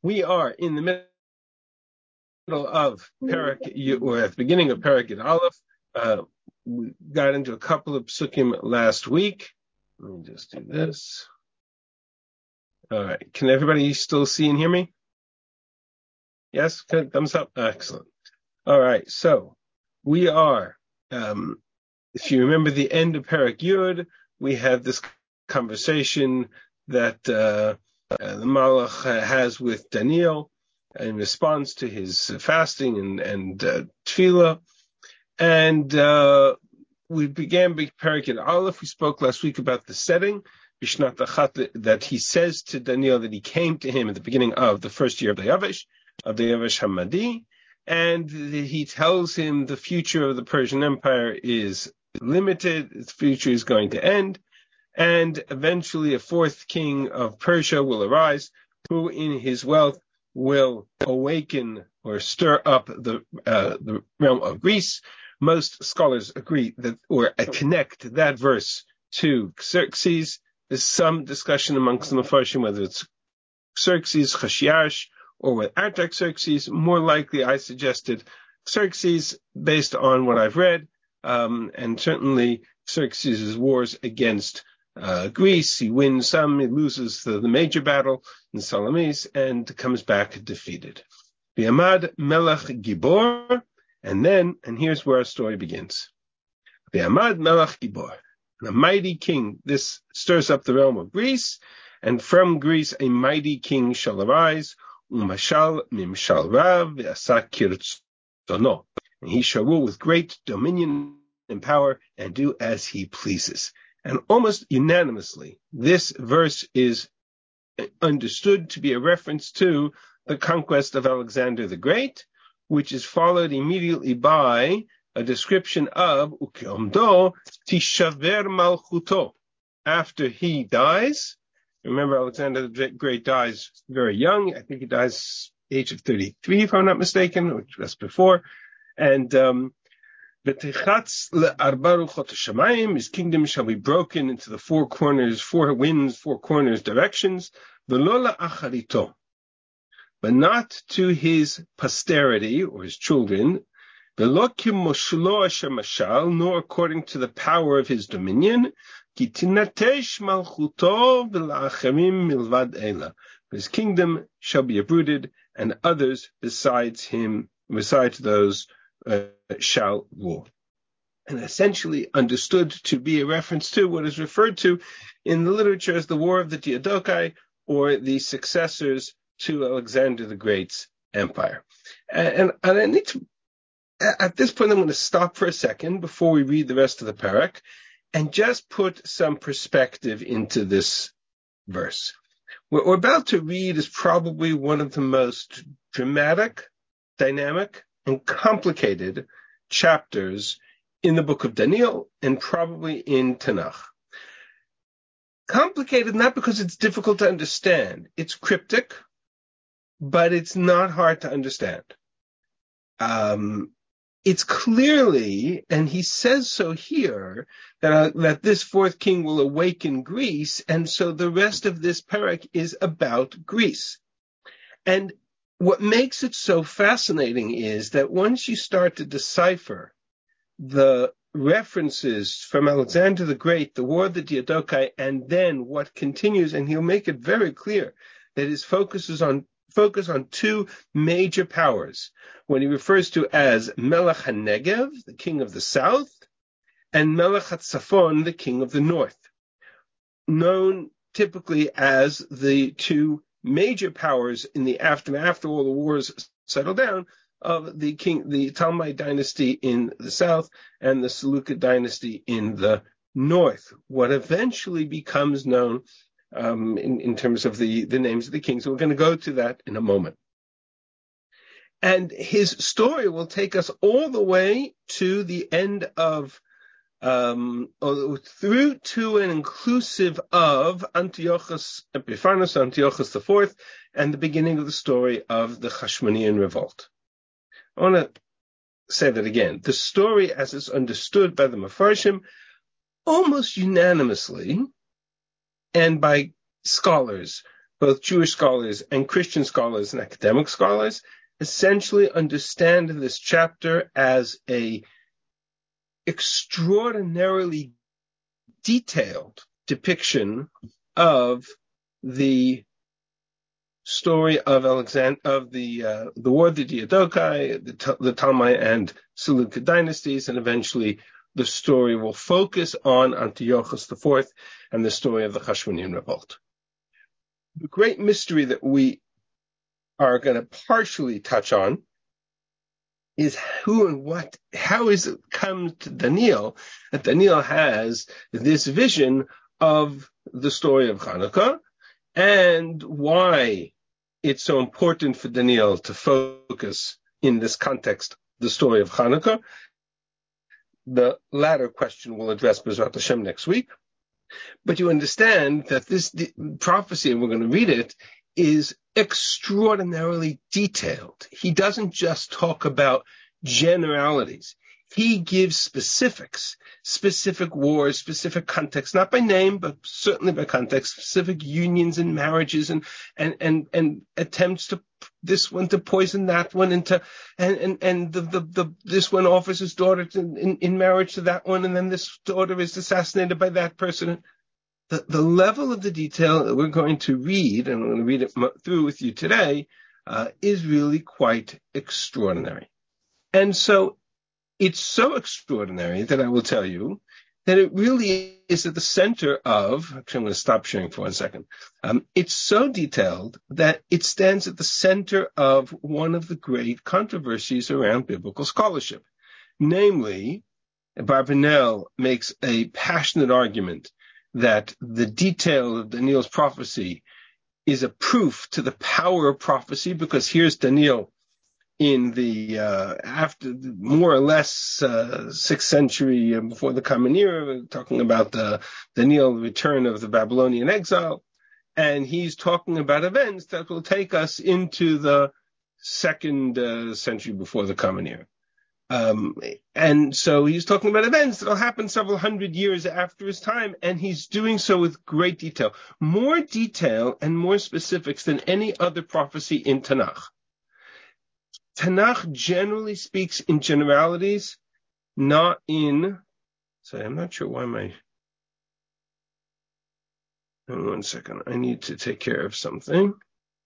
We are in the middle of Perek, or at the beginning of Perek Yud Aleph. We got into a couple of psukim last week. Let me just do this. All right. Can everybody still see and hear me? Yes? Good. Thumbs up. Excellent. All right. So we are, if you remember the end of Perek Yud, we had this conversation that the Malach has with Daniel in response to his fasting and tefillah. And we began Perek Yud Aleph. We spoke last week about the setting, Bishnat Achat, that he says to Daniel that he came to him at the beginning of the first year of the Yavesh Hamadi, and he tells him the future of the Persian Empire is limited, its future is going to end, and eventually a fourth king of Persia will arise, who in his wealth will awaken or stir up the realm of Greece. Most scholars agree that, or connect that verse to Xerxes. There's some discussion amongst the Mefarshim whether it's Xerxes, Chashiash, or with Artaxerxes. More likely, I suggested Xerxes based on what I've read, and certainly Xerxes' wars against Greece. He wins some, he loses the major battle in Salamis, and comes back defeated. V'amad Melech Gibor, and here's where our story begins. V'amad Melech Gibor, a mighty king. This stirs up the realm of Greece, and from Greece a mighty king shall arise. Umashal mimshal rav v'asa kirtzono, and he shall rule with great dominion and power, and do as he pleases. And almost unanimously, this verse is understood to be a reference to the conquest of Alexander the Great, which is followed immediately by a description of Ukeomdo tishaver malchuto. After he dies, remember Alexander the Great dies very young. I think he dies age of 33, if I'm not mistaken, or just before. And his kingdom shall be broken into the four corners, four winds, four corners directions, but not to his posterity or his children, nor according to the power of his dominion. His kingdom shall be uprooted, and others besides those shall rule. And essentially understood to be a reference to what is referred to in the literature as the War of the Diadochi, or the successors to Alexander the Great's empire. And I need to, at this point, I'm going to stop for a second before we read the rest of the parak and just put some perspective into this verse. What we're about to read is probably one of the most dramatic, dynamic, and complicated chapters in the book of Daniel, and probably in Tanakh. Complicated not because it's difficult to understand. It's cryptic, but it's not hard to understand. It's clearly, and he says so here, that this fourth king will awaken Greece, and so the rest of this parak is about Greece. And what makes it so fascinating is that once you start to decipher the references from Alexander the Great, the War of the Diadochi, and then what continues, and he'll make it very clear that his focus on two major powers, when he refers to as Melech HaNegev, the king of the south, and Melech HaTzafon, the king of the north, known typically as the two major powers in the aftermath, after all the wars settle down, of the Talmai dynasty in the south and the Seleucid dynasty in the north, what eventually becomes known in terms of the names of the kings. So we're going to go to that in a moment. And his story will take us all the way to the end of, through to and inclusive of Antiochus Epiphanes, Antiochus IV, and the beginning of the story of the Hashmonean revolt. I want to say that again. The story, as is understood by the Mefarshim, almost unanimously, and by scholars, both Jewish scholars and Christian scholars and academic scholars essentially understand this chapter as a extraordinarily detailed depiction of the story of the War of the Diadochi, the Ptolemaic and Seleucid dynasties, and eventually the story will focus on Antiochus IV and the story of the Hashmonean revolt. The great mystery that we are going to partially touch on is how is it come to Daniel that Daniel has this vision of the story of Hanukkah, and why it's so important for Daniel to focus in this context the story of Hanukkah. The latter question we'll address B'ezrat Hashem next week. But you understand that this prophecy, and we're going to read it, is extraordinarily detailed. He doesn't just talk about generalities. He gives specifics, specific wars, specific context, not by name, but certainly by context, specific unions and marriages and attempts to this one to poison that one this one offers his daughter in marriage to that one, and then this daughter is assassinated by that person. The level of the detail that we're going to read, and I'm going to read it through with you today, is really quite extraordinary. And so it's so extraordinary that I will tell you that it really is at the center of, actually I'm going to stop sharing for 1 second. It's so detailed that it stands at the center of one of the great controversies around biblical scholarship. Namely, Barbanel makes a passionate argument that the detail of Daniel's prophecy is a proof to the power of prophecy, because here's Daniel in the after more or less 6th century before the Common Era, talking about the Daniel return of the Babylonian exile, and he's talking about events that will take us into the 2nd century before the Common Era. And so he's talking about events that will happen several hundred years after his time, and he's doing so with great detail, more detail and more specifics than any other prophecy in Tanakh. Tanakh generally speaks in generalities, not in, sorry, I'm not sure why hang on 1 second, I need to take care of something.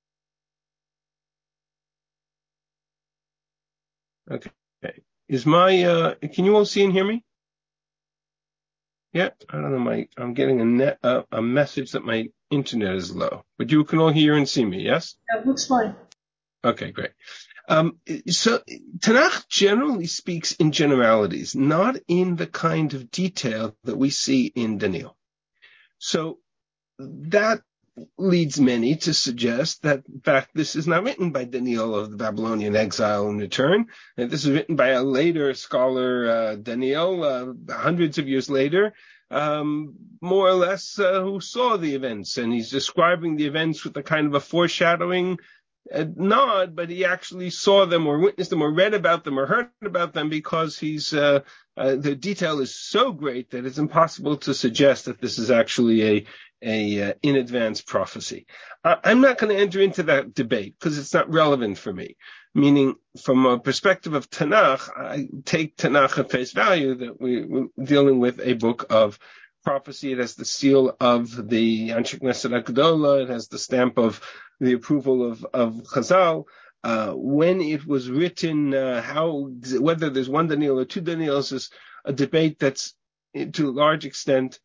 Okay. Is can you all see and hear me? Yeah, I don't know, I'm getting a message that my internet is low, but you can all hear and see me, yes? That looks fine. Okay, great. So Tanakh generally speaks in generalities, not in the kind of detail that we see in Daniel. So that leads many to suggest that, in fact, this is not written by Daniel of the Babylonian exile and return. And this is written by a later scholar, Daniel, hundreds of years later, more or less, who saw the events. And he's describing the events with a kind of a foreshadowing nod, but he actually saw them or witnessed them or read about them or heard about them, because the detail is so great that it's impossible to suggest that this is actually a in advance prophecy. I'm not going to enter into that debate because it's not relevant for me. Meaning, from a perspective of Tanakh, I take Tanakh at face value that we're dealing with a book of prophecy. It has the seal of the Anshe Knesset HaGedolah. It has the stamp of the approval of Chazal. When it was written, whether there's one Daniel or two Daniels is a debate that's to a large extent,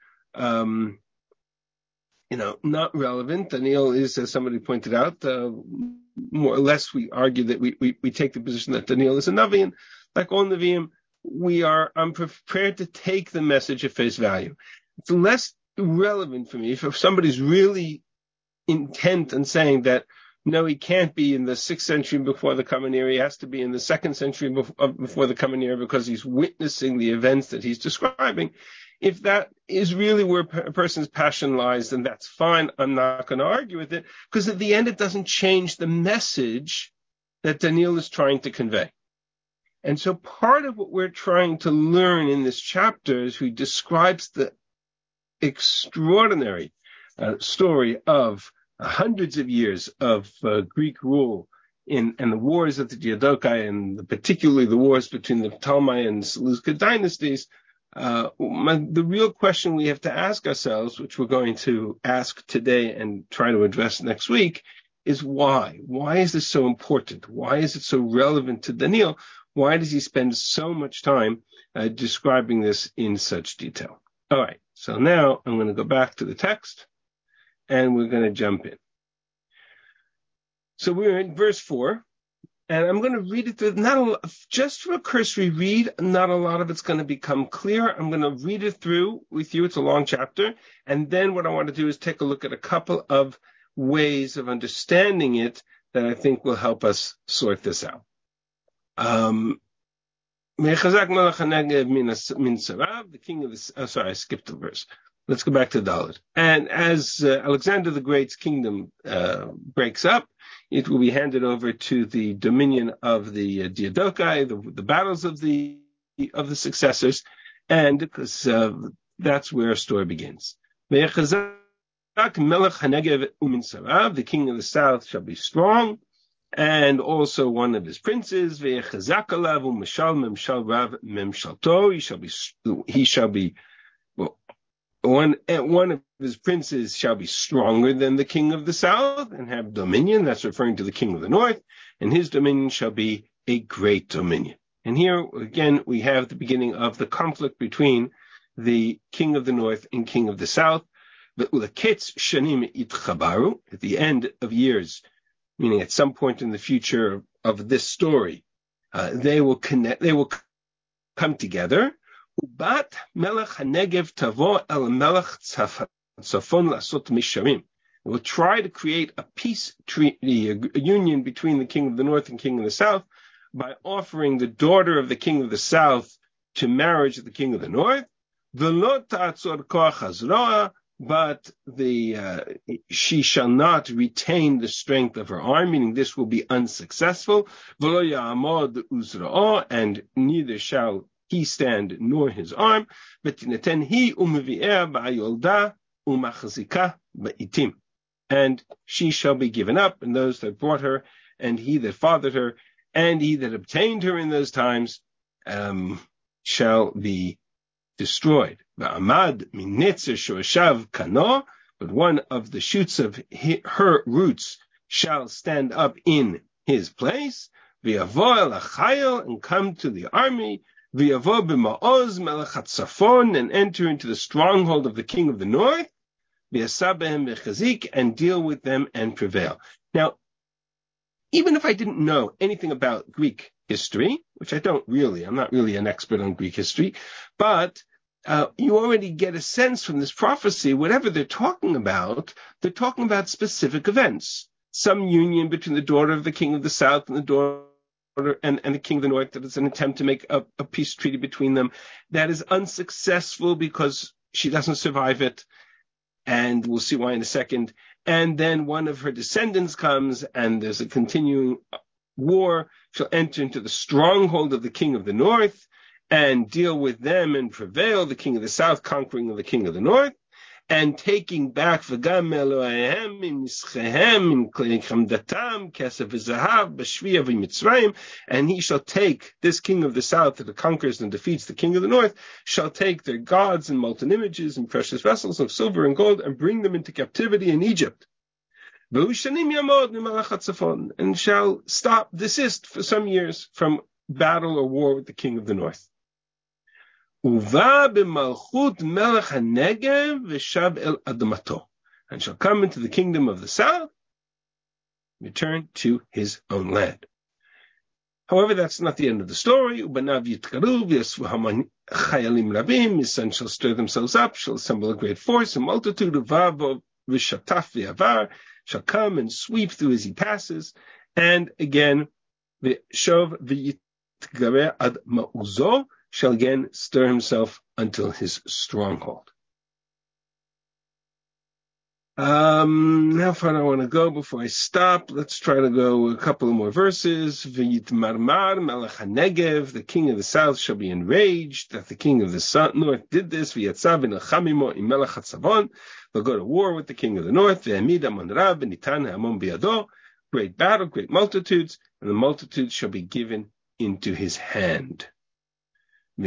not relevant. Daniel is, as somebody pointed out, more or less we argue that we take the position that Daniel is a Navi, and like all Naviim, I'm prepared to take the message at face value. It's less relevant for me if somebody's really intent on saying that, no, he can't be in the 6th century before the Common Era. He has to be in the 2nd century before the Common Era because he's witnessing the events that he's describing. If that is really where a person's passion lies, then that's fine. I'm not going to argue with it, because at the end it doesn't change the message that Daniel is trying to convey. And so part of what we're trying to learn in this chapter is he describes the extraordinary story of hundreds of years of Greek rule and the wars of the Diadochi, and particularly the wars between the Ptolemaic and Seleucid dynasties, the real question we have to ask ourselves, which we're going to ask today and try to address next week, is why? Why is this so important? Why is it so relevant to Daniel? Why does he spend so much time describing this in such detail? All right, so now I'm going to go back to the text, and we're going to jump in. So we're in verse 4, and I'm going to read it through, just for a cursory read. Not a lot of it's going to become clear. I'm going to read it through with you. It's a long chapter. And then what I want to do is take a look at a couple of ways of understanding it that I think will help us sort this out. The king of the... sorry, I skipped the verse. Let's go back to Dalet. And as Alexander the Great's kingdom breaks up, it will be handed over to the dominion of the Diadochi, the battles of the successors, and because that's where our story begins. The king of the south shall be strong, and also one of his princes. He shall be one of his princes shall be stronger than the king of the south and have dominion. That's referring to the king of the north, and his dominion shall be a great dominion. And here again we have the beginning of the conflict between the king of the north and king of the south. At the end of years, meaning at some point in the future of this story, they will come together. Ubat melech hanegev tavo el melech tzafon lasot misharim. We'll try to create a peace treaty, a union between the king of the north and king of the south, by offering the daughter of the king of the south to marriage to the king of the north. V'lo ta'atzor koach hazroa, but she shall not retain the strength of her arm, meaning this will be unsuccessful. V'lo ya'amod uzroa, and neither shall he stand nor his arm, but he and she shall be given up, and those that brought her, and he that fathered her, and he that obtained her in those times, shall be destroyed. But one of the shoots of her roots shall stand up in his place, and come to the army, and enter into the stronghold of the king of the north, and deal with them and prevail. Now, even if I didn't know anything about Greek history, which I'm not really an expert on Greek history, but you already get a sense from this prophecy, whatever they're talking about specific events. Some union between the daughter of the king of the south and the daughter and the king of the north, that is an attempt to make a peace treaty between them that is unsuccessful because she doesn't survive it, and we'll see why in a second. And then one of her descendants comes, and there's a continuing war. She'll enter into the stronghold of the king of the north and deal with them and prevail, the king of the south conquering the king of the north, and taking back and he shall take, this king of the south that conquers and defeats the king of the north, shall take their gods and molten images and precious vessels of silver and gold and bring them into captivity in Egypt. And shall desist for some years from battle or war with the king of the north. Uva b'malchut melech hanegev v'shav el adamato, and shall come into the kingdom of the south, return to his own land. However, that's not the end of the story. Ubanav yitkaru v'yasvu chayalim rabim, his sons shall stir themselves up, shall assemble a great force, a multitude of vavo v'shataf v'yavar, shall come and sweep through as he passes, and again, v'shov v'yitgare ad ma'uzo, shall again stir himself until his stronghold. How far do I want to go before I stop? Let's try to go a couple of more verses. V'yitmarmar melech hanegev, the king of the south shall be enraged that the king of the north did this. V'yatzav v'nelchamimo im melech hatzavon, They'll go to war with the king of the north. Great battle, great multitudes, and the multitudes shall be given into his hand. The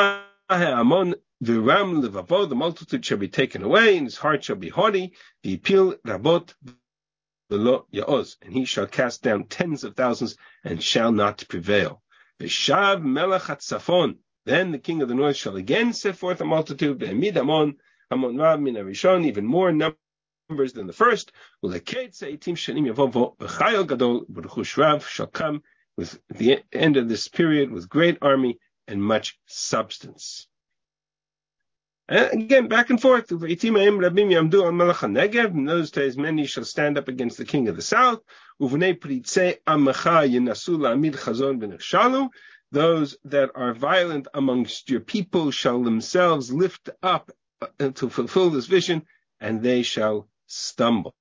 multitude shall be taken away, and his heart shall be haughty. The appeal rabot v'lo yaoz, and he shall cast down tens of thousands and shall not prevail. V'shav melech hatzafon, then the king of the north shall again set forth a multitude. V'emid amon rav min harishon, even more numbers than the first. Uleketz eitim shanim yavovo v'chayil gadol v'rechush rav shall come with the end of this period with great army and much substance. And again, back and forth. In those days, many shall stand up against the king of the south. Those that are violent amongst your people shall themselves lift up to fulfill this vision, and they shall stumble.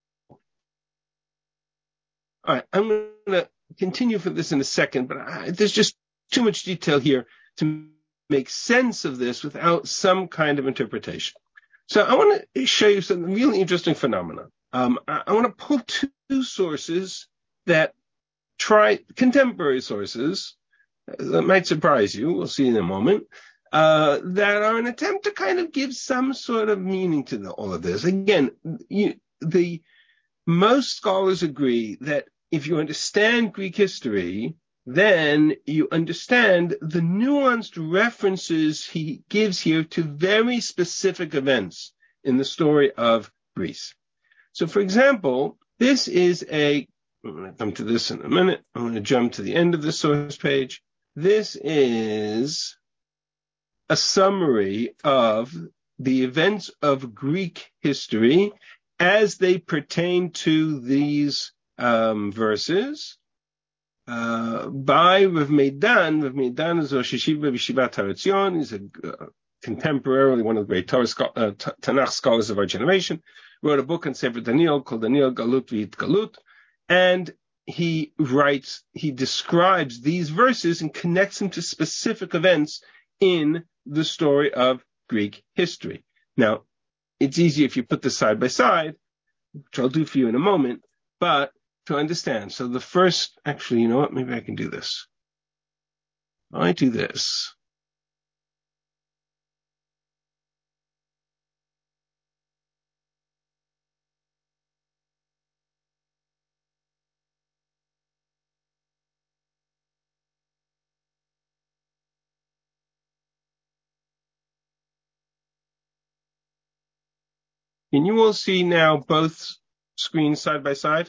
All right, I'm going to continue for this in a second, but there's just too much detail here to make sense of this without some kind of interpretation. So I want to show you some really interesting phenomena. I want to pull two sources that contemporary sources, that might surprise you, we'll see in a moment, that are an attempt to kind of give some sort of meaning to all of this. Again, most scholars agree that if you understand Greek history, then you understand the nuanced references he gives here to very specific events in the story of Greece. So, for example, this is I'm going to come to this in a minute. I'm going to jump to the end of the source page. This is a summary of the events of Greek history as they pertain to these verses. By Rav Meidan. Rav Meidan is Rosh Yeshiva B'Yeshivat Har Etzion. He's contemporarily one of the great Tanakh scholars of our generation. Wrote a book on Sefer Daniel called Daniel Galut V'Yit Galut, and he describes these verses and connects them to specific events in the story of Greek history. Now, it's easy if you put this side by side, which I'll do for you in a moment, but to understand. So the first, actually, you know what? Maybe I can do this. I do this. Can you all see now both screens side by side?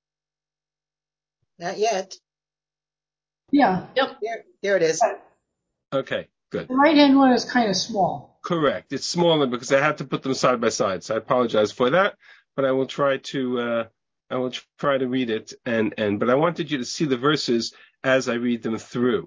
Not yet. Yeah. Yep. There it is. Okay, good. The right-hand one is kind of small. Correct. It's smaller because I had to put them side by side, so I apologize for that. But I will try to read it, but I wanted you to see the verses as I read them through.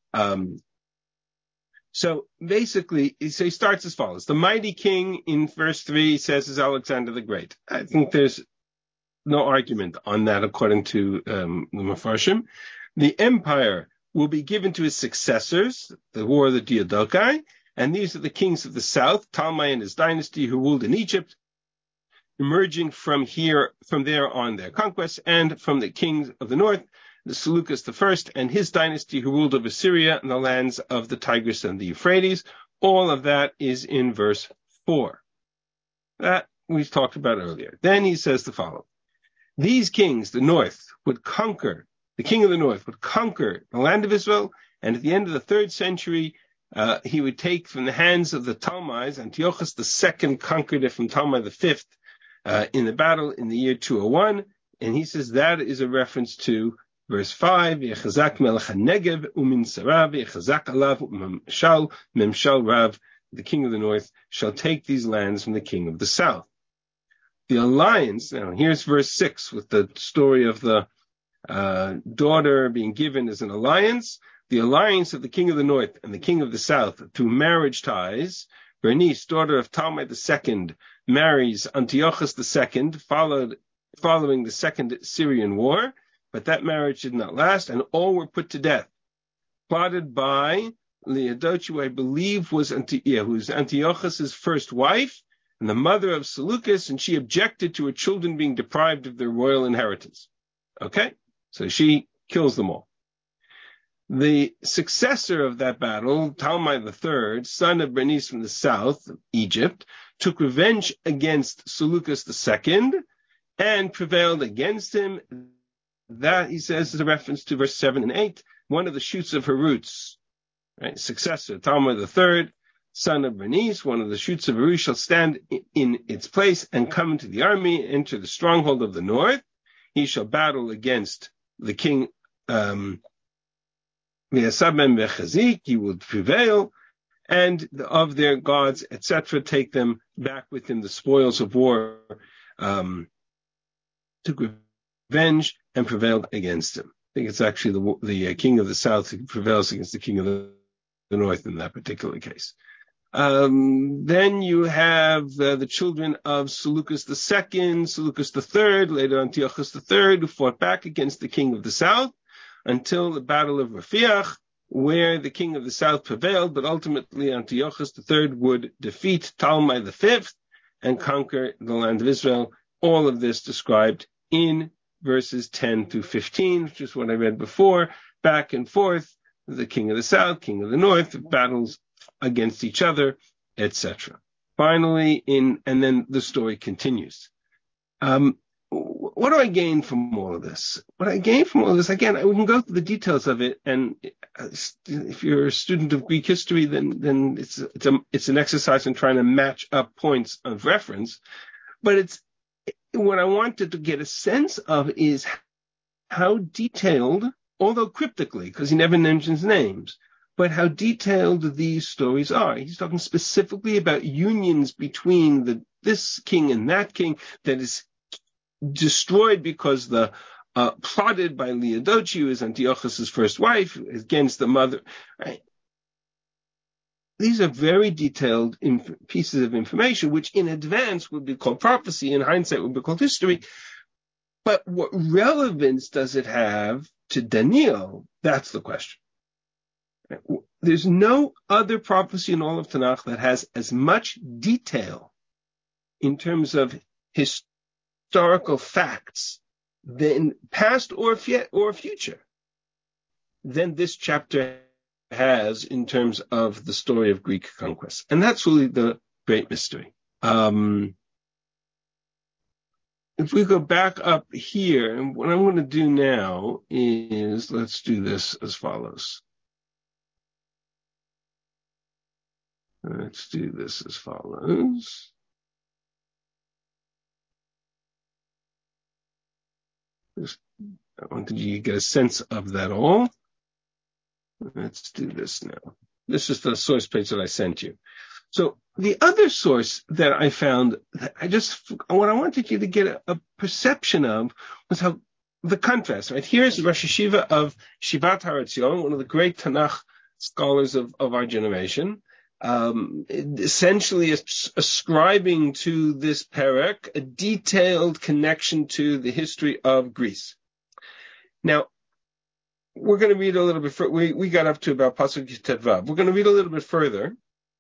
So basically, he starts as follows: the mighty king in verse 3 says is Alexander the Great. I think there's no argument on that according to the Mefarshim. The empire will be given to his successors, the war of the Diadochi, and these are the kings of the south, Talmai and his dynasty who ruled in Egypt, emerging from there on their conquests, and from the kings of the north, the Seleucus I and his dynasty who ruled over Syria and the lands of the Tigris and the Euphrates. All of that is in verse 4. That we talked about earlier. Then he says the following: these kings, the king of the north would conquer the land of Israel, and at the end of the 3rd century, he would take from the hands of the Talmais. Antiochus II conquered it from Talmai V in the battle in the year 201, and he says that is a reference to verse 5, Yechazak melech haNegev umin sarav, Yechazak alav memshal rav, the king of the north shall take these lands from the king of the south. The alliance, now here's verse 6 with the story of the daughter being given as an alliance. The alliance of the king of the north and the king of the south through marriage ties. Bernice, daughter of Talmai II, marries Antiochus II, following the Second Syrian War, but that marriage did not last, and all were put to death. Plotted by Leodotu, who I believe was who's Antiochus's first wife, and the mother of Seleucus, and she objected to her children being deprived of their royal inheritance. Okay? So she kills them all. The successor of that battle, Talmai III, son of Bernice from the south of Egypt, took revenge against Seleucus II and prevailed against him. That, he says, is a reference to verse 7 and 8, one of the shoots of her roots. Right? Successor, Talmai III, son of Bernice, one of the shoots of her roots, shall stand in its place and come into the army, enter the stronghold of the north. He shall battle against the king, he will prevail, and of their gods, etc., take them back with him, the spoils of war, took revenge and prevailed against him. I think it's actually the king of the south who prevails against the king of the north in that particular case. Then you have the children of Seleucus II, Seleucus III, later Antiochus III, who fought back against the king of the south until the battle of Rafiach, where the king of the south prevailed, but ultimately Antiochus III would defeat Talmai V and conquer the land of Israel. All of this described in verses 10 through 15, which is what I read before, back and forth, the king of the south, king of the north, battles against each other, etc. Finally, and then the story continues. What do I gain from all of this? What I gain from all of this, again, we can go through the details of it, and if you're a student of Greek history, then it's an exercise in trying to match up points of reference. But what I wanted to get a sense of is how detailed, although cryptically, because he never mentions names, but how detailed these stories are. He's talking specifically about unions between this king and that king that is destroyed because plotted by Leodocia, who is Antiochus' first wife, against the mother. Right? These are very detailed pieces of information, which in advance would be called prophecy, in hindsight would be called history. But what relevance does it have to Daniel? That's the question. There's no other prophecy in all of Tanakh that has as much detail in terms of historical facts, than past or future, than this chapter has in terms of the story of Greek conquest. And that's really the great mystery. If we go back up here, and what I'm going to do now is, let's do this as follows. Let's do this as follows. I wanted you to get a sense of that all. Let's do this now. This is the source page that I sent you. So the other source that I found, what I wanted you to get a perception of was how the contrast, right? Here's Rosh Hashiva of Shivat Har Etzion, one of the great Tanakh scholars of our generation, essentially ascribing to this parak a detailed connection to the history of Greece. Now, we're going to read a little bit further. We got up to about Pasuk Tetvav. We're going to read a little bit further.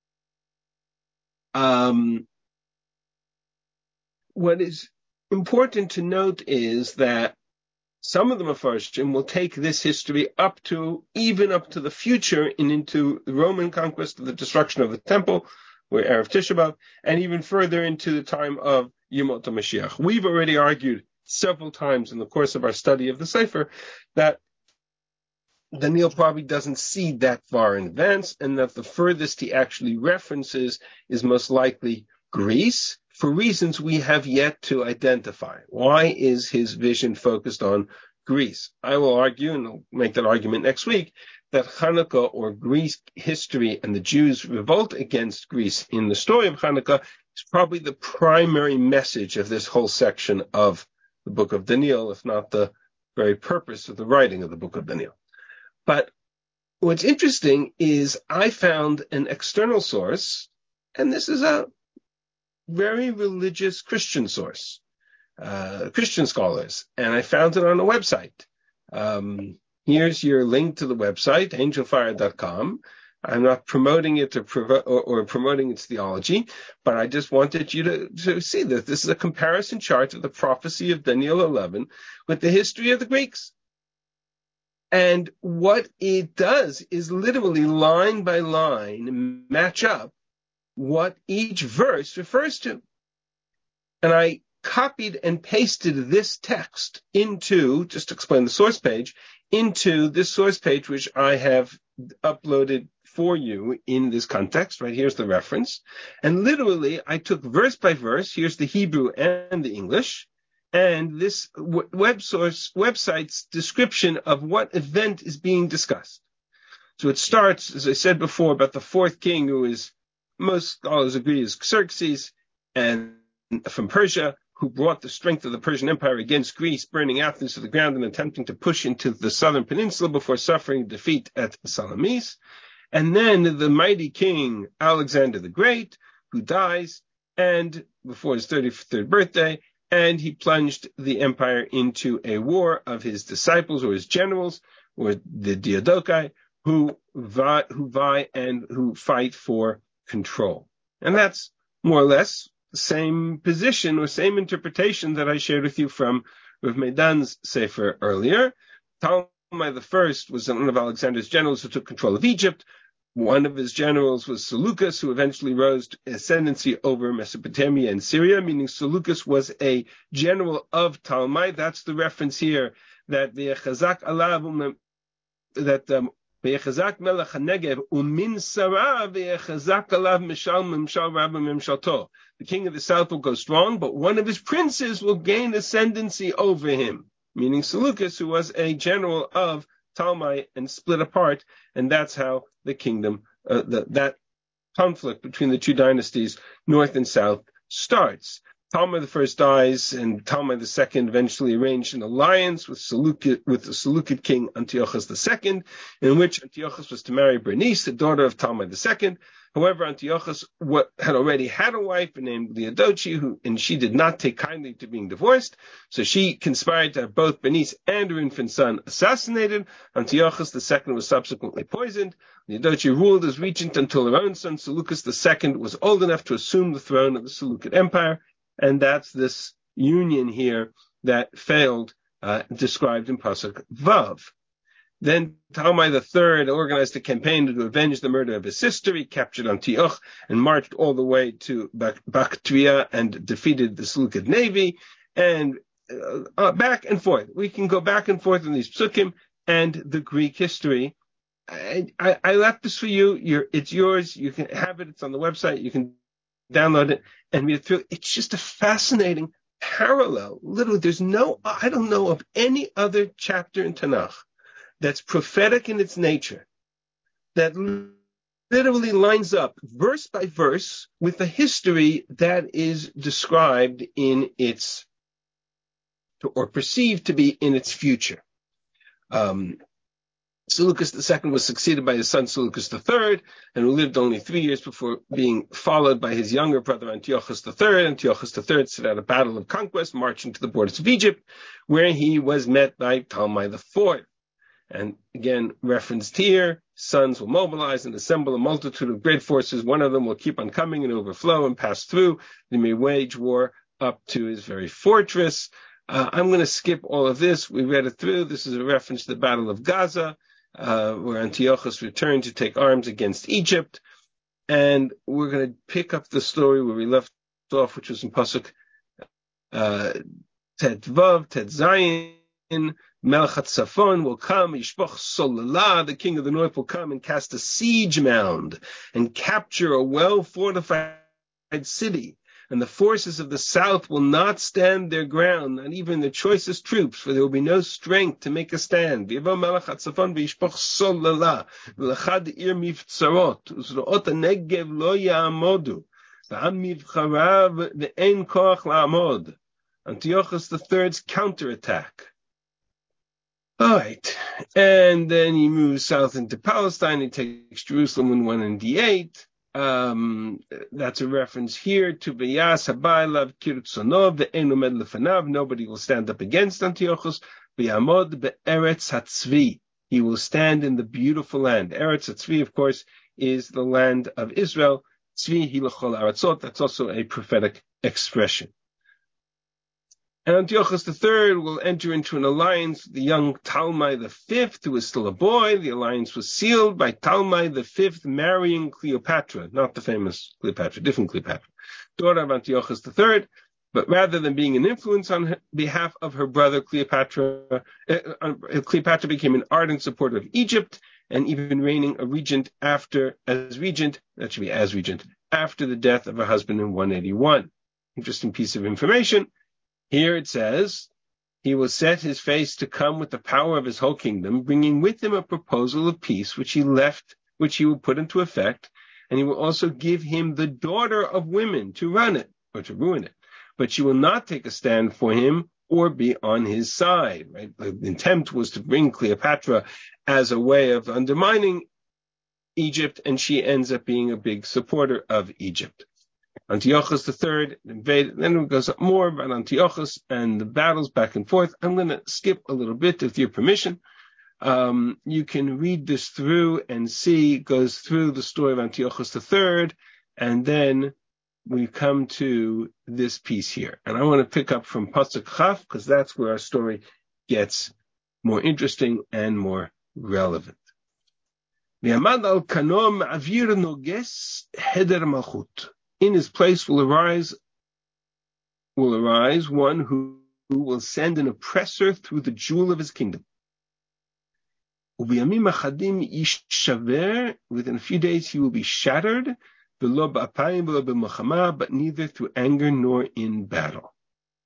What is important to note is that some of the Mefarshim will take this history even up to the future and into the Roman conquest of the destruction of the temple, where Erev Tisha B'Av, and even further into the time of Yemot HaMashiach. We've already argued several times in the course of our study of the Sefer that Daniel probably doesn't see that far in advance, and that the furthest he actually references is most likely Greece, for reasons we have yet to identify. Why is his vision focused on Greece? I will argue, and I'll make that argument next week, that Hanukkah, or Greece history, and the Jews' revolt against Greece in the story of Hanukkah is probably the primary message of this whole section of the book of Daniel, if not the very purpose of the writing of the book of Daniel. But what's interesting is I found an external source, and this is a very religious Christian source, Christian scholars, and I found it on a website. Here's your link to the website, angelfire.com. I'm not promoting it or promoting its theology, but I just wanted you to see that this is a comparison chart of the prophecy of Daniel 11 with the history of the Greeks. And what it does is literally line by line match up what each verse refers to. And I copied and pasted this text into, just to explain the source page, into this source page, which I have uploaded for you in this context. Right here's the reference. And literally, I took verse by verse. Here's the Hebrew and the English. And this website's description of what event is being discussed. So it starts, as I said before, about the fourth king, who is, most scholars agree, is Xerxes, and from Persia, who brought the strength of the Persian Empire against Greece, burning Athens to the ground and attempting to push into the southern peninsula before suffering defeat at Salamis. And then the mighty king Alexander the Great, who dies, and before his 33rd birthday, and he plunged the empire into a war of his disciples or his generals, or the Diadochi, who vie and who fight for control. And that's more or less the same position or same interpretation that I shared with you from Rav Meidan's Sefer earlier. Ptolemy I was one of Alexander's generals who took control of Egypt. One of his generals was Seleucus, who eventually rose to ascendancy over Mesopotamia and Syria, meaning Seleucus was a general of Ptolemy. That's the reference here that V'yechazak alav, that V'yechazak melech haNegev umin sara v'yechazak alav mishal rabba mimshalto. The king of the south will go strong, but one of his princes will gain ascendancy over him, meaning Seleucus, who was a general of Ptolemy and split apart, and that's how the kingdom, that conflict between the two dynasties, north and south, starts. Ptolemy I dies, and Ptolemy II eventually arranged an alliance with the Seleucid king Antiochus II, in which Antiochus was to marry Bernice, the daughter of Ptolemy II. However, Antiochus had already had a wife named Diadochi, and she did not take kindly to being divorced, so she conspired to have both Bernice and her infant son assassinated. Antiochus II was subsequently poisoned. Diadochi ruled as regent until her own son Seleucus II was old enough to assume the throne of the Seleucid Empire. And that's this union here that failed, described in Pasuk Vav. Then Ptolemy III organized a campaign to avenge the murder of his sister. He captured Antioch and marched all the way to Bactria and defeated the Seleucid navy. And back and forth. We can go back and forth in these psukim and the Greek history. I left this for you. It's yours. You can have it. It's on the website. You can download it and read it through. It's just a fascinating parallel. Literally, I don't know of any other chapter in Tanakh that's prophetic in its nature, that literally lines up verse by verse with the history that is described in its, or perceived to be in its future. Seleucus II was succeeded by his son Seleucus III, and who lived only 3 years before being followed by his younger brother Antiochus III. Antiochus III set out a battle of conquest, marching to the borders of Egypt, where he was met by Ptolemy IV. And again, referenced here, sons will mobilize and assemble a multitude of great forces. One of them will keep on coming and overflow and pass through. They may wage war up to his very fortress. I'm going to skip all of this. We read it through. This is a reference to the Battle of Gaza, where Antiochus returned to take arms against Egypt. And we're going to pick up the story where we left off, which was in Pasuk Tet Vav, Tet Zayin. Melech Tzafon will come, Yishpoch Solala, the king of the north will come and cast a siege mound and capture a well-fortified city. And the forces of the south will not stand their ground, not even the choicest troops, for there will be no strength to make a stand. V'yavo Melech Tzafon v'yishpoch Solala, v'lechad ir mivtzarot, uzroot hanegev lo ya'amodu, v'am mivcharav ve'en koach la'amod. Antiochus III's counterattack. All right, and then he moves south into Palestine. He takes Jerusalem in 198. That's a reference here to V'yas habaylav kirtzonov ve'enu med lefanav. Nobody will stand up against Antiochus. V'yamod be'eretz hatzvi. He will stand in the beautiful land. Eretz hatzvi, of course, is the land of Israel. Tzvi hi l'chol aratzot. That's also a prophetic expression. And Antiochus III will enter into an alliance with the young Talmai V, who was still a boy. The alliance was sealed by Talmai V marrying Cleopatra, not the famous Cleopatra, different Cleopatra, daughter of Antiochus III. But rather than being an influence on behalf of her brother Cleopatra, Cleopatra became an ardent supporter of Egypt and even reigning as regent, after the death of her husband in 181. Interesting piece of information. Here it says, he will set his face to come with the power of his whole kingdom, bringing with him a proposal of peace, which he will put into effect, and he will also give him the daughter of women to run it, or to ruin it. But she will not take a stand for him or be on his side. Right? The attempt was to bring Cleopatra as a way of undermining Egypt, and she ends up being a big supporter of Egypt. Antiochus III invaded, then it goes up more about Antiochus and the battles back and forth. I'm going to skip a little bit with your permission. You can read this through and see, it goes through the story of Antiochus III, and then we come to this piece here. And I want to pick up from Pasuk Chaf, because that's where our story gets more interesting and more relevant. V'amad al kano ma'avir noges heder malchut. In his place will arise one who will send an oppressor through the jewel of his kingdom. Within a few days he will be shattered, but neither through anger nor in battle.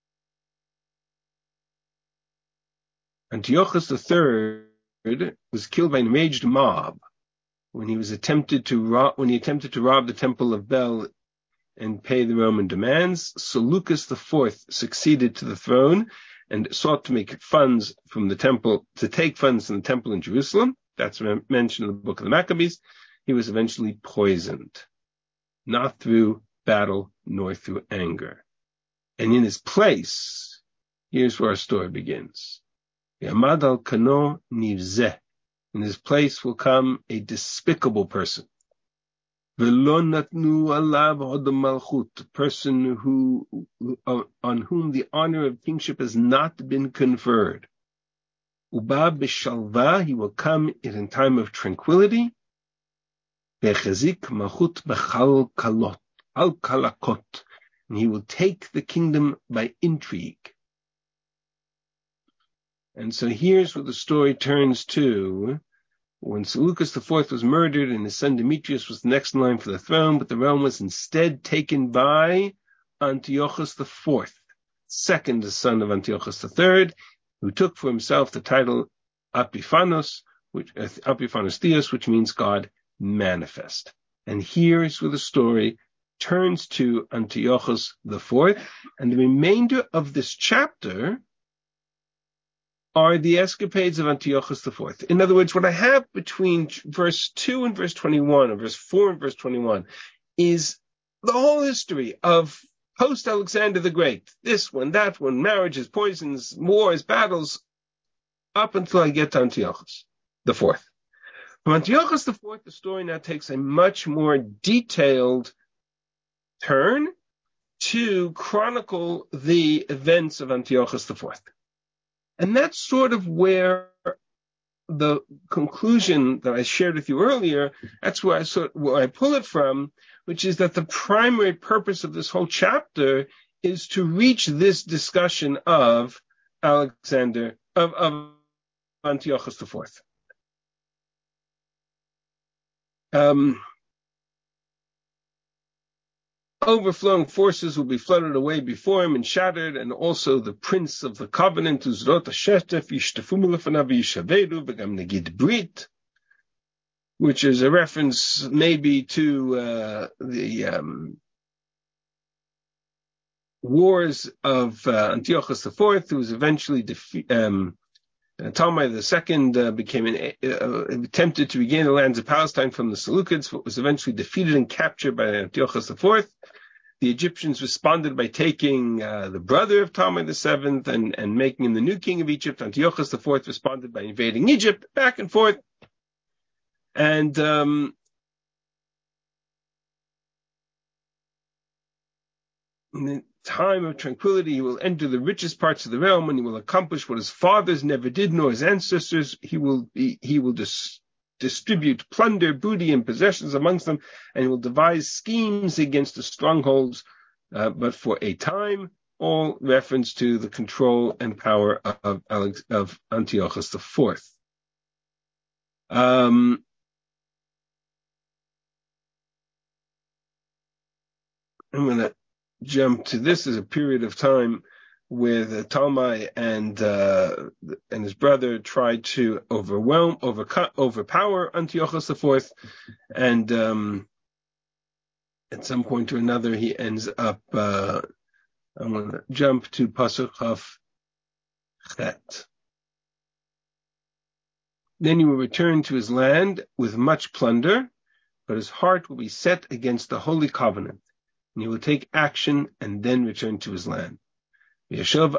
Antiochus III was killed by an enraged mob when he attempted to rob the temple of Bel and pay the Roman demands. Seleucus IV succeeded to the throne and sought to make funds from the temple, to take funds from the temple in Jerusalem. That's mentioned in the book of the Maccabees. He was eventually poisoned, not through battle nor through anger. And in his place, here's where our story begins. Yamad al kano nivzeh. In his place will come a despicable person. A person on whom the honor of kingship has not been conferred. Uba b'shalva, he will come in time of tranquility. Bechazik malchut b'chal kalakot, and he will take the kingdom by intrigue. And so here's where the story turns to. When Seleucus IV was murdered and his son Demetrius was the next in line for the throne, but the realm was instead taken by Antiochus IV, second son of Antiochus III, who took for himself the title Epiphanes Theos, which means God manifest. And here's where the story turns to Antiochus IV, and the remainder of this chapter are the escapades of Antiochus IV. In other words, what I have between verse 2 and verse 21, or verse 4 and verse 21, is the whole history of post-Alexander the Great. This one, that one, marriages, poisons, wars, battles, up until I get to Antiochus IV. From Antiochus IV, the story now takes a much more detailed turn to chronicle the events of Antiochus IV. And that's sort of where the conclusion that I shared with you earlier, that's where I pull it from, which is that the primary purpose of this whole chapter is to reach this discussion of of Antiochus IV. Overflowing forces will be flooded away before him and shattered, and also the prince of the covenant, which is a reference maybe to the wars of Antiochus IV, who was eventually defeated. Talmai II attempted to regain the lands of Palestine from the Seleucids, but was eventually defeated and captured by Antiochus IV. The Egyptians responded by taking the brother of Talmai VII and making him the new king of Egypt. Antiochus IV responded by invading Egypt, back and forth. And In the time of tranquility, he will enter the richest parts of the realm, and he will accomplish what his fathers never did, nor his ancestors. He will distribute plunder, booty, and possessions amongst them, and he will devise schemes against the strongholds, but for a time. All reference to the control and power of Antiochus IV. I'm going to jump to this as a period of time where the Talmai and his brother tried to overpower Antiochus IV, and at some point or another he ends up. I'm going to jump to Pasuk Chaf Chet. Then he will return to his land with much plunder, but his heart will be set against the Holy Covenant, and he will take action and then return to his land. Antiochus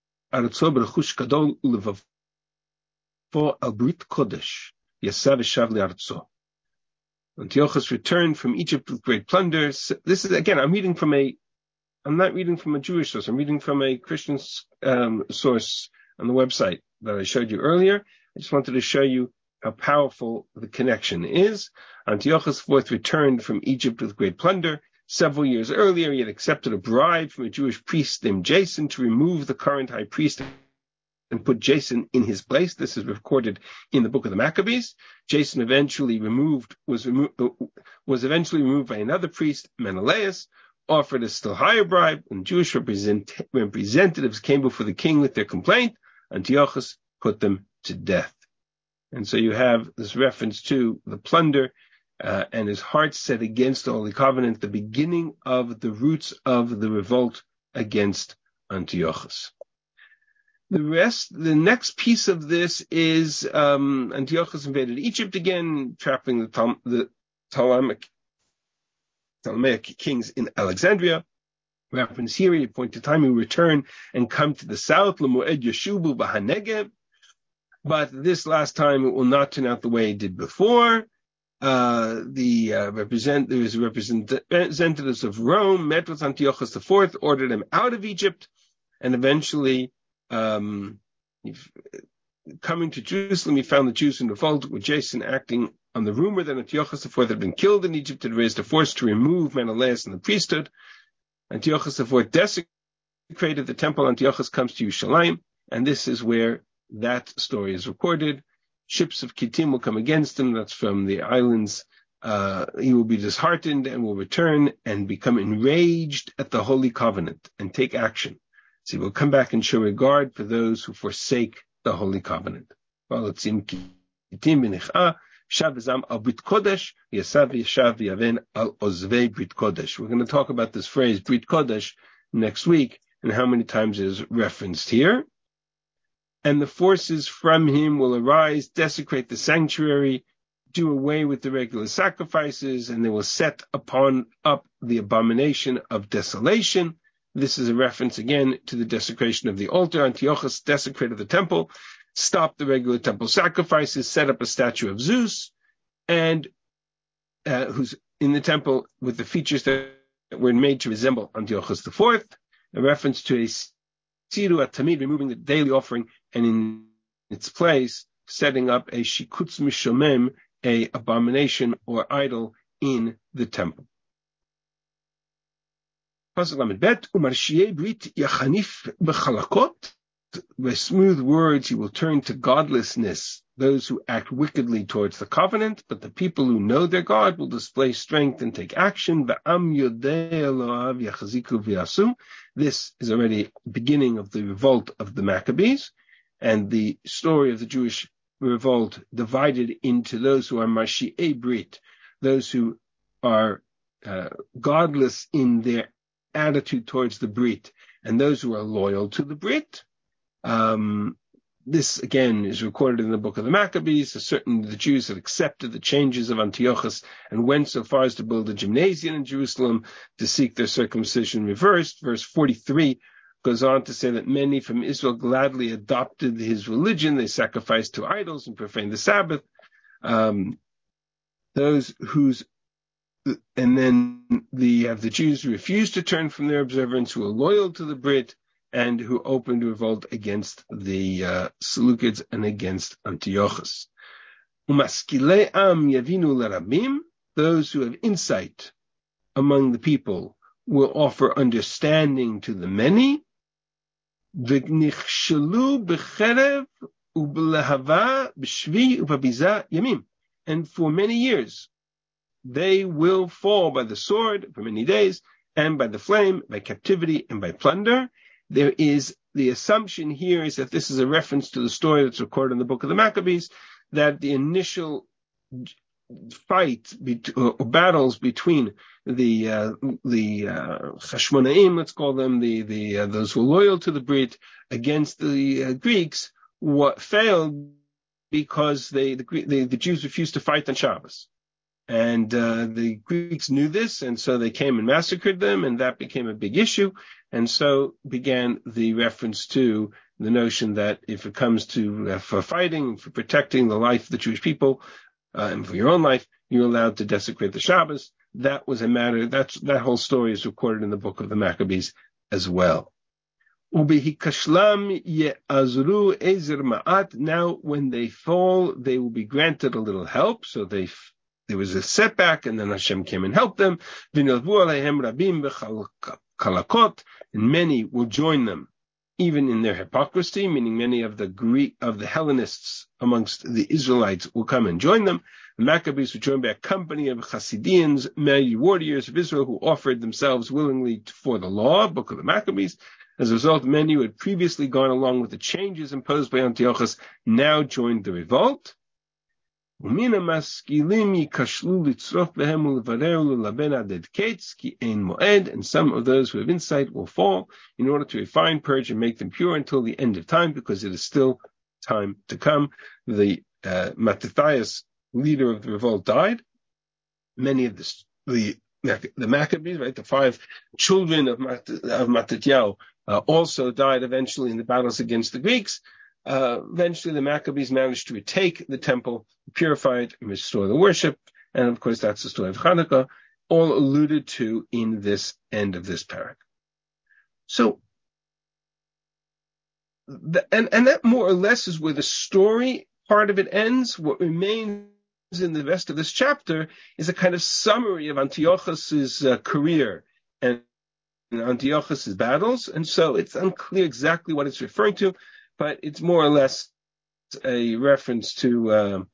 returned from Egypt with great plunder. This is, again, I'm not reading from a Jewish source. I'm reading from a Christian source on the website that I showed you earlier. I just wanted to show you how powerful the connection is. Antiochus IV returned from Egypt with great plunder. Several years earlier, he had accepted a bribe from a Jewish priest named Jason to remove the current high priest and put Jason in his place. This is recorded in the book of the Maccabees. Jason was eventually removed by another priest, Menelaus, offered a still higher bribe. When Jewish representatives came before the king with their complaint, Antiochus put them to death. And so you have this reference to the plunder and his heart set against the Holy Covenant, the beginning of the roots of the revolt against Antiochus. The next piece of this is Antiochus invaded Egypt again, trapping the Ptolemaic kings in Alexandria. Reference here, he point to time he will return and come to the south, L'Moed Yeshubu B'Hanegeb. But this last time it will not turn out the way it did before. Representatives of Rome met with Antiochus IV, ordered him out of Egypt, and eventually, coming to Jerusalem, he found the Jews in revolt, with Jason acting on the rumor that Antiochus IV had been killed in Egypt, had raised a force to remove Menelaus from the priesthood. Antiochus IV desecrated the temple. Antiochus comes to Yerushalayim, and this is where that story is recorded. Ships of Kittim will come against him. That's from the islands. He will be disheartened and will return and become enraged at the Holy Covenant and take action. So he will come back and show regard for those who forsake the Holy Covenant. We're going to talk about this phrase, Brit Kodesh, next week, and how many times it is referenced here. And the forces from him will arise, desecrate the sanctuary, do away with the regular sacrifices, and they will set up the abomination of desolation. This is a reference again to the desecration of the altar. Antiochus desecrated the temple, stopped the regular temple sacrifices, set up a statue of Zeus, and who's in the temple with the features that were made to resemble Antiochus IV. A reference to a Siru at-Tamid, removing the daily offering, and in its place setting up a Shikutz Mishomem, a abomination or idol in the temple. By smooth words he will turn to godlessness those who act wickedly towards the covenant, but the people who know their God will display strength and take action. This is already the beginning of the revolt of the Maccabees, and the story of the Jewish revolt divided into those who are Mashi'ei Brit, those who are godless in their attitude towards the Brit, and those who are loyal to the Brit. This again is recorded in the book of the Maccabees. The Jews had accepted the changes of Antiochus and went so far as to build a gymnasium in Jerusalem to seek their circumcision reversed. Verse 43 goes on to say that many from Israel gladly adopted his religion. They sacrificed to idols and profaned the Sabbath. Those whose and then you have the Jews who refuse to turn from their observance, who are loyal to the Brit, and who opened revolt against the Seleucids and against Antiochus. Umaskilei am yavinu l'rabim, those who have insight among the people will offer understanding to the many. V'nichshelu b'cherev u'b'lehava b'shvi u'b'biza yamim. And for many years, they will fall by the sword for many days, and by the flame, by captivity, and by plunder. There is the assumption here is that this is a reference to the story that's recorded in the book of the Maccabees, that the initial fight or battles between the Chashmonaim, let's call them, those who are loyal to the Brit, against the Greeks, failed because the Jews refused to fight on Shabbos. And the Greeks knew this, and so they came and massacred them, and that became a big issue. And so began the reference to the notion that if it comes to for fighting, for protecting the life of the Jewish people, and for your own life, you're allowed to desecrate the Shabbos. That was a matter, that whole story is recorded in the book of the Maccabees as well. Now, when they fall, they will be granted a little help. So there was a setback, and then Hashem came and helped them. And many will join them, even in their hypocrisy, meaning many of the Hellenists amongst the Israelites will come and join them. The Maccabees were joined by a company of Hasidians, mighty warriors of Israel, who offered themselves willingly for the law, book of the Maccabees. As a result, many who had previously gone along with the changes imposed by Antiochus now joined the revolt. And some of those who have insight will fall in order to refine, purge, and make them pure until the end of time, because it is still time to come. The Mattathias, leader of the revolt, died. Many of the Maccabees, right, the 5 children of Mattatyahu, also died eventually in the battles against the Greeks. Eventually the Maccabees managed to retake the temple, purify it, and restore the worship. And of course, that's the story of Hanukkah, all alluded to in this end of this parak. So, and that more or less is where the story part of it ends. What remains in the rest of this chapter is a kind of summary of Antiochus's career and Antiochus's battles. And so it's unclear exactly what it's referring to, but it's more or less a reference to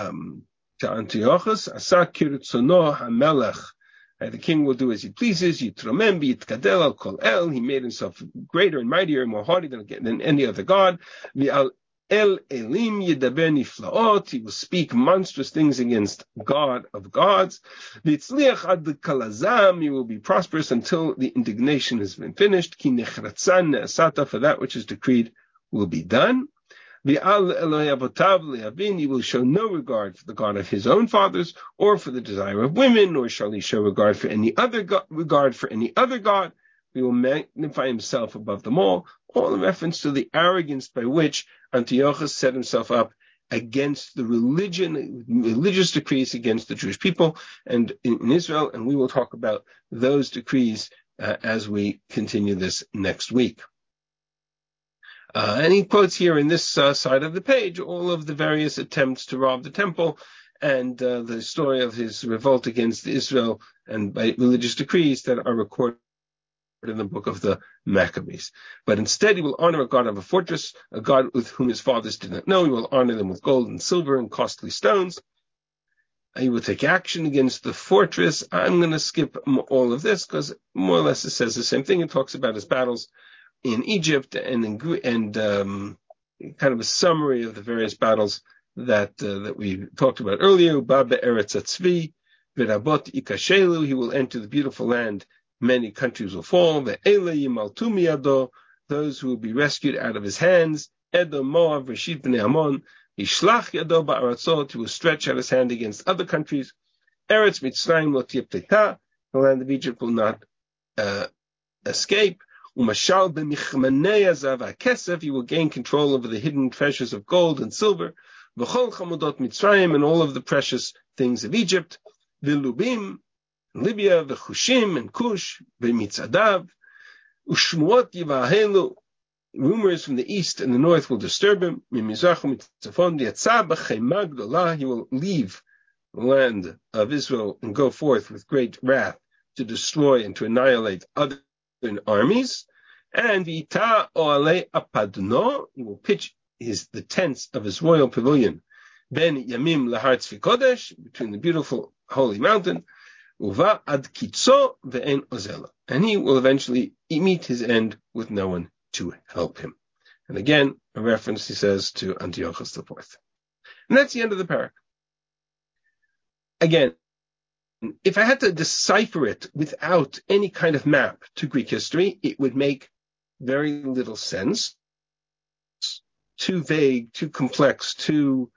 Antiochus. Asa kirtzono hamelech. The king will do as he pleases. Yitromem v'yitkadel al kol el. He made himself greater and mightier and more haughty than any other god. V'al el elim yidaber niflaot. He will speak monstrous things against God of gods. V'yitzliach ad kalazam. He will be prosperous until the indignation has been finished. Ki nechratzan ne'asata. For that which is decreed will be done. V'al Elohei avotav le'avin, he will show no regard for the God of his own fathers, or for the desire of women, nor shall he show regard for any other God. He will magnify himself above them all in reference to the arrogance by which Antiochus set himself up against the religious decrees against the Jewish people and in Israel, and we will talk about those decrees as we continue this next week. And he quotes here in this side of the page all of the various attempts to rob the temple and the story of his revolt against Israel and by religious decrees that are recorded in the book of the Maccabees. But instead he will honor a god of a fortress, a god with whom his fathers did not know. He will honor them with gold and silver and costly stones. He will take action against the fortress. I'm going to skip all of this because more or less it says the same thing. It talks about his battles in Egypt and kind of a summary of the various battles that we talked about earlier. Baba Eretz Atzvi, V'rabot Ikashelu, he will enter the beautiful land. Many countries will fall. Ve'ele yimaltu miyado, those who will be rescued out of his hands. Edom, Moab, Reshit b'nei Ammon, Yishlach yado ba'aratzot, he will stretch out his hand against other countries. Eretz Mitzrayim lo tiyepteta, the land of Egypt will not escape. Umashal b'michmanei hazav ha'kesef, he will gain control over the hidden treasures of gold and silver. V'chol chamudot Mitzrayim, and all of the precious things of Egypt. V'lubim, Libya, v'chushim, and Kush, v'mitzadav, u'shmuot yivahelu, rumors from the east and the north will disturb him. He will leave the land of Israel and go forth with great wrath to destroy and to annihilate other armies. And he will pitch the tents of his royal pavilion ben Yamim lahar Tzvi Kodesh, between the beautiful holy mountain, uva ad kitzo ve'en ozela, and he will eventually meet his end with no one to help him. And again, a reference, he says, to Antiochus IV. And that's the end of the parak. Again, if I had to decipher it without any kind of map to Greek history, it would make very little sense. Too vague, too complex, too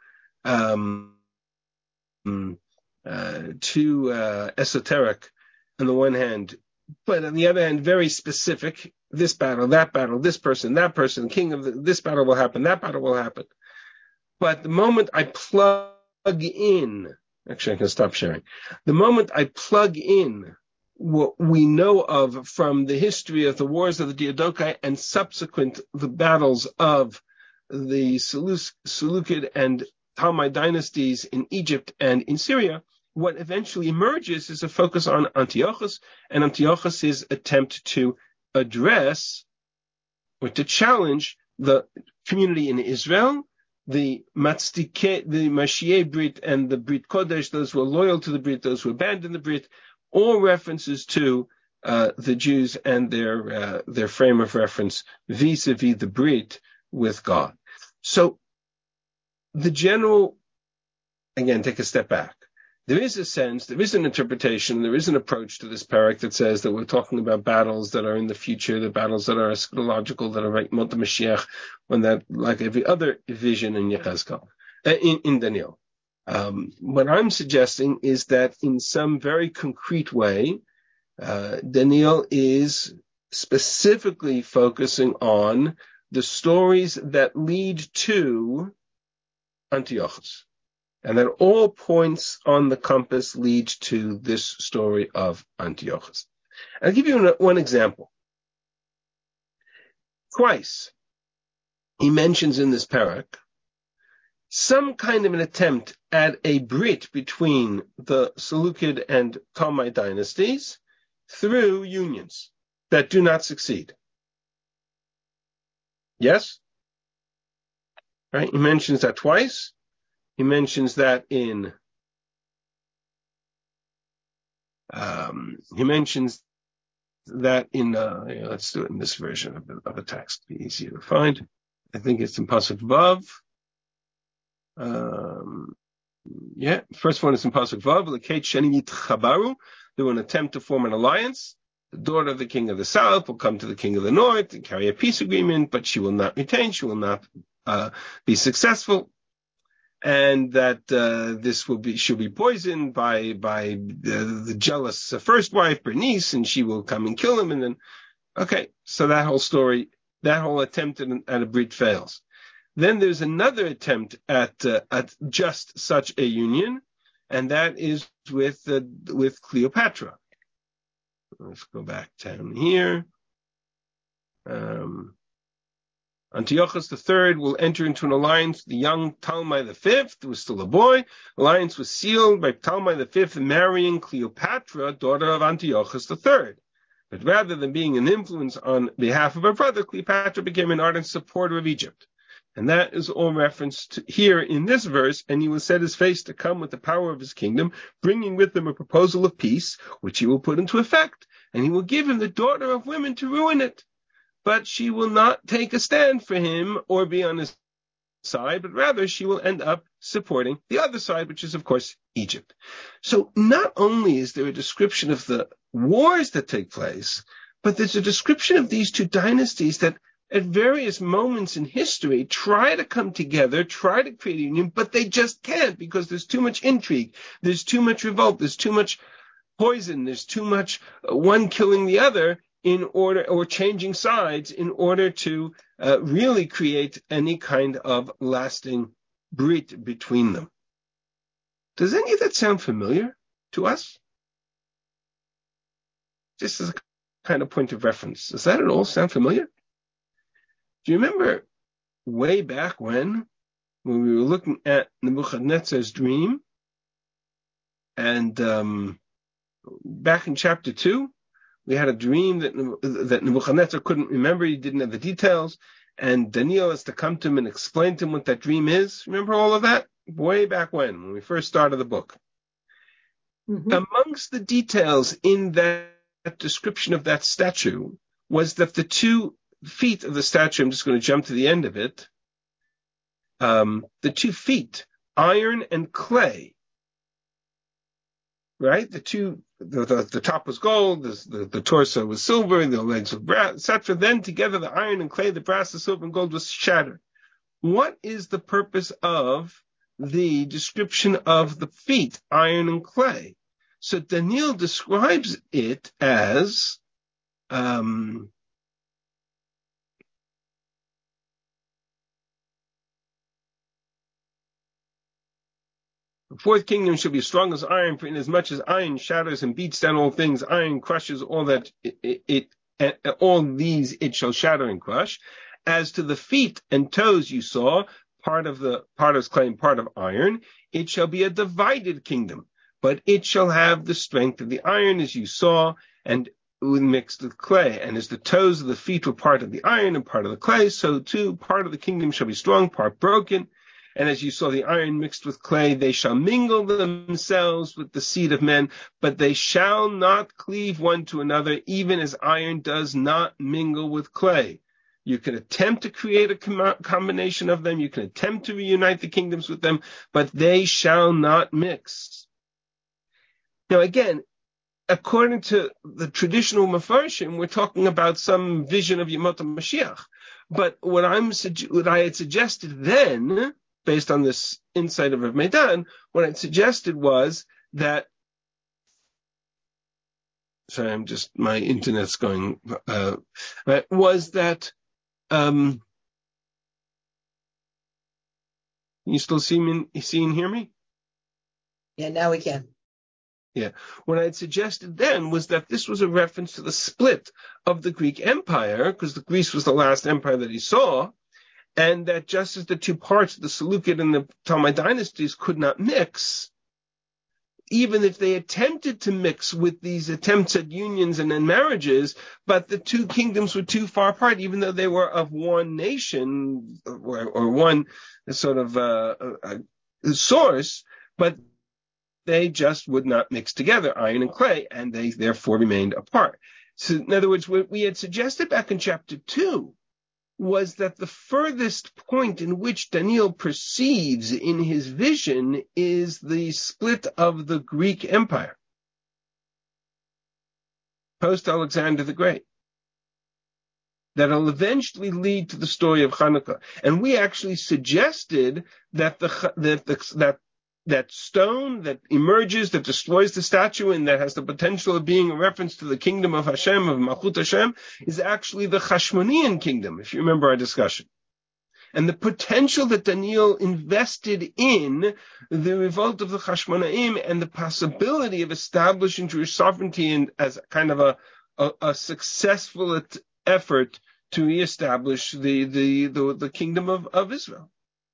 esoteric on the one hand, but on the other hand, very specific. This battle, this person, king of this battle will happen, that battle will happen. But the moment I plug in, actually I can stop sharing. The moment I plug in what we know of from the history of the wars of the Diadochi and subsequent the battles of the Seleucid and Ptolemaic dynasties in Egypt and in Syria, what eventually emerges is a focus on Antiochus and Antiochus' attempt to address or to challenge the community in Israel, the Mashiach Brit and the Brit Kodesh, those who are loyal to the Brit, those who abandon the Brit, all references to the Jews and their frame of reference vis-a-vis the Brit with God. So the general, again, take a step back. There is a sense, there is an interpretation, there is an approach to this parak that says that we're talking about battles that are in the future, the battles that are eschatological, that are right Mot Mashiach, when that, like every other vision in Yechezkel, in Daniel. What I'm suggesting is that in some very concrete way, Daniel is specifically focusing on the stories that lead to Antiochus. And that all points on the compass lead to this story of Antiochus. I'll give you one example. Twice, he mentions in this parak some kind of an attempt at a brit between the Seleucid and Ptolemaic dynasties through unions that do not succeed. Yes? Right? He mentions that twice. He mentions that in let's do it in this version of the text, be easier to find. I think it's in Pasuk Vav. First one is in Pasuk Vav. L'keit sheni yitchabaru. They will attempt to form an alliance. The daughter of the king of the south will come to the king of the north and carry a peace agreement, but she will not retain. She will not be successful. And that she'll be poisoned by the jealous first wife, Bernice, and she will come and kill him. And then, okay, so that whole story, that whole attempt at a brit fails. Then there's another attempt at just such a union, and that is with Cleopatra. Let's go back down here. Antiochus III will enter into an alliance with the young Ptolemy V, who was still a boy. Alliance was sealed by Ptolemy V marrying Cleopatra, daughter of Antiochus III. But rather than being an influence on behalf of her brother, Cleopatra became an ardent supporter of Egypt. And that is all referenced here in this verse, and he will set his face to come with the power of his kingdom, bringing with him a proposal of peace, which he will put into effect, and he will give him the daughter of women to ruin it. But she will not take a stand for him or be on his side, but rather she will end up supporting the other side, which is, of course, Egypt. So not only is there a description of the wars that take place, but there's a description of these two dynasties that at various moments in history try to come together, try to create a union, but they just can't because there's too much intrigue, there's too much revolt, there's too much poison, there's too much one killing the other, or changing sides in order to really create any kind of lasting brit between them. Does any of that sound familiar to us? just as a kind of point of reference. Does that at all sound familiar? Do you remember way back when we were looking at Nebuchadnezzar's dream, and back in chapter 2, we had a dream that Nebuchadnezzar couldn't remember. He didn't have the details. And Daniel has to come to him and explain to him what that dream is. Remember all of that? Way back when we first started the book. Mm-hmm. Amongst the details in that description of that statue was that the 2 feet of the statue, I'm just going to jump to the end of it, the 2 feet, iron and clay, right? The top was gold, the torso was silver, the legs were brass, etc. Then together the iron and clay, the brass, the silver and gold was shattered. What is the purpose of the description of the feet, iron and clay? So Daniel describes it as the 4th kingdom shall be strong as iron, for inasmuch as iron shatters and beats down all things, iron crushes all that all these it shall shatter and crush. As to the feet and toes you saw, part of clay and part of iron, it shall be a divided kingdom, but it shall have the strength of the iron, as you saw, and mixed with clay. And as the toes of the feet were part of the iron and part of the clay, so too part of the kingdom shall be strong, part broken. And as you saw the iron mixed with clay, they shall mingle themselves with the seed of men, but they shall not cleave one to another, even as iron does not mingle with clay. You can attempt to create a combination of them. You can attempt to reunite the kingdoms with them, but they shall not mix. Now again, according to the traditional Mefarshim, we're talking about some vision of Yemot HaMashiach. But what I had suggested then, based on this insight of Rav Meidan, what I suggested was that, sorry, my internet's going, was that, can you still see and hear me? Yeah, now we can. Yeah. What I had suggested then was that this was a reference to the split of the Greek Empire, because Greece was the last empire that he saw, and that just as the 2 parts, the Seleucid and the Ptolemaic dynasties, could not mix, even if they attempted to mix with these attempts at unions and then marriages, but the 2 kingdoms were too far apart, even though they were of one nation or one sort of source, but they just would not mix together, iron and clay, and they therefore remained apart. So in other words, what we had suggested back in chapter 2 was that the furthest point in which Daniel perceives in his vision is the split of the Greek Empire, post-Alexander the Great, that'll eventually lead to the story of Hanukkah. And we actually suggested that that stone that emerges, that destroys the statue, and that has the potential of being a reference to the kingdom of Hashem, of Malchut Hashem, is actually the Hashmonean kingdom, if you remember our discussion. And the potential that Daniel invested in the revolt of the Hashmonaim and the possibility of establishing Jewish sovereignty and as kind of a successful effort to reestablish the kingdom of Israel.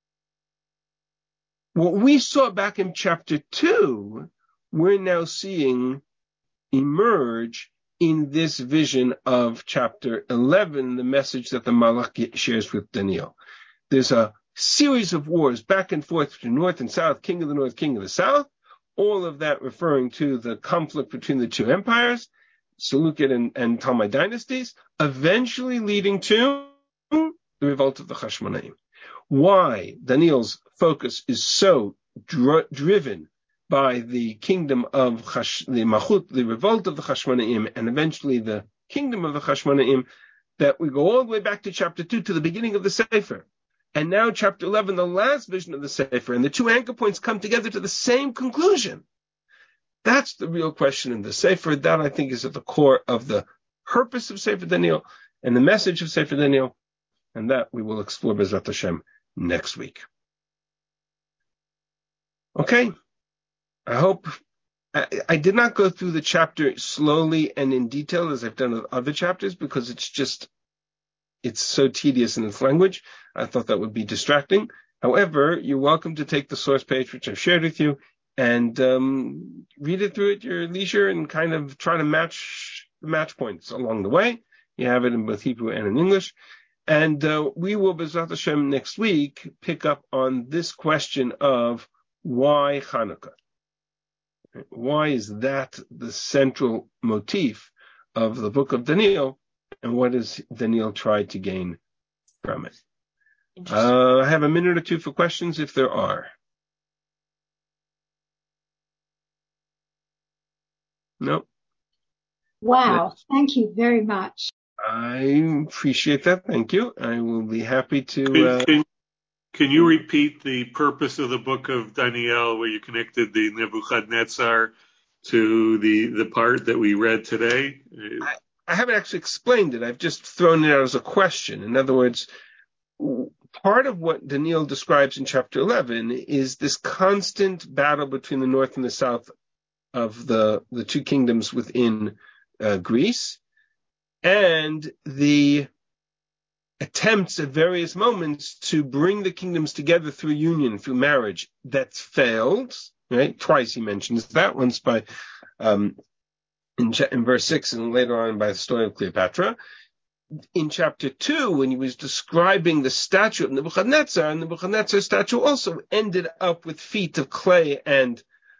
What we saw back in chapter 2, we're now seeing emerge in this vision of chapter 11, the message that the Malach shares with Daniel. There's a series of wars back and forth between north and south, king of the north, king of the south, all of that referring to the conflict between the 2 empires, Seleucid and Ptolemaic dynasties, eventually leading to the revolt of the Hashmonaim. Why Daniel's focus is so driven by the kingdom of the Malchut, the revolt of the Hashmonaim, and eventually the kingdom of the Hashmonaim, that we go all the way back to chapter 2, to the beginning of the Sefer. And now chapter 11, the last vision of the Sefer, and the 2 anchor points come together to the same conclusion. That's the real question in the Sefer. That, I think, is at the core of the purpose of Sefer Daniel and the message of Sefer Daniel, and that we will explore B'ezrat Hashem next week. Okay, I hope I did not go through the chapter slowly and in detail as I've done with other chapters because it's so tedious in its language. I thought that would be distracting. However, you're welcome to take the source page, which I've shared with you, and read it through at your leisure and kind of try to match the match points along the way. You have it in both Hebrew and in English. And we will, B'ezrat Hashem, next week pick up on this question of why Hanukkah? Why is that the central motif of the book of Daniel? And what does Daniel try to gain from it? I have a minute or two for questions if there are. No? Wow. Thank you very much. I appreciate that. Thank you. I will be happy to... Can you repeat the purpose of the book of Daniel where you connected the Nebuchadnezzar to the part that we read today? I haven't actually explained it. I've just thrown it out as a question. In other words, part of what Daniel describes in chapter 11 is this constant battle between the north and the south of the two kingdoms within Greece, and the attempts at various moments to bring the kingdoms together through union, through marriage, that's failed, right? Twice he mentions that, once by in verse 6 and later on by the story of Cleopatra. In chapter 2, when he was describing the statue of Nebuchadnezzar, and Nebuchadnezzar's statue also ended up with feet of clay and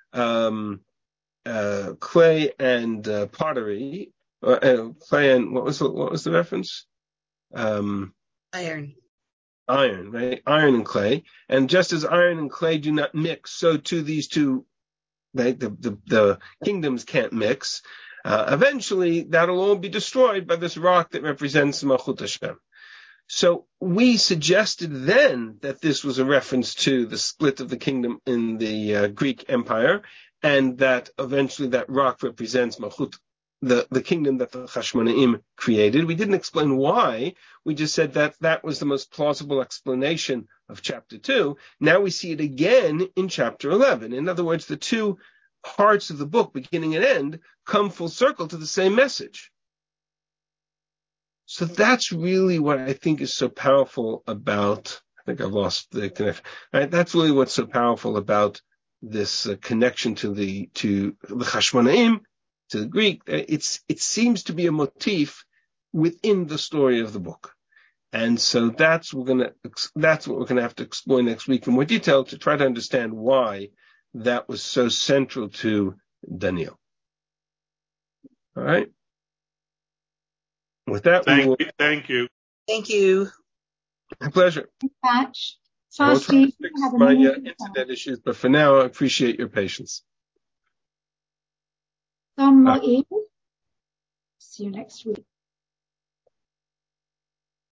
pottery, clay and what was the reference? Iron, right? Iron and clay. And just as iron and clay do not mix, so too these two, right? The kingdoms can't mix. Eventually, that'll all be destroyed by this rock that represents Malchut Hashem. So we suggested then that this was a reference to the split of the kingdom in the Greek Empire, and that eventually that rock represents Malchut, the kingdom that the Hashmonaim created. We didn't explain why. We just said that that was the most plausible explanation of chapter 2. Now we see it again in chapter 11. In other words, the two parts of the book, beginning and end, come full circle to the same message. So that's really what I think is so powerful about, I think I've lost the connection, right? That's really what's so powerful about this connection to the Hashmonaim, to the Greek. It seems to be a motif within the story of the book. And so that's what we're going to have to explore next week in more detail to try to understand why that was so central to Daniel. All right. With that, Thank you. Thank you. My pleasure. Patch. I'll try to fix my internet issues, but for now, I appreciate your patience. See you next week.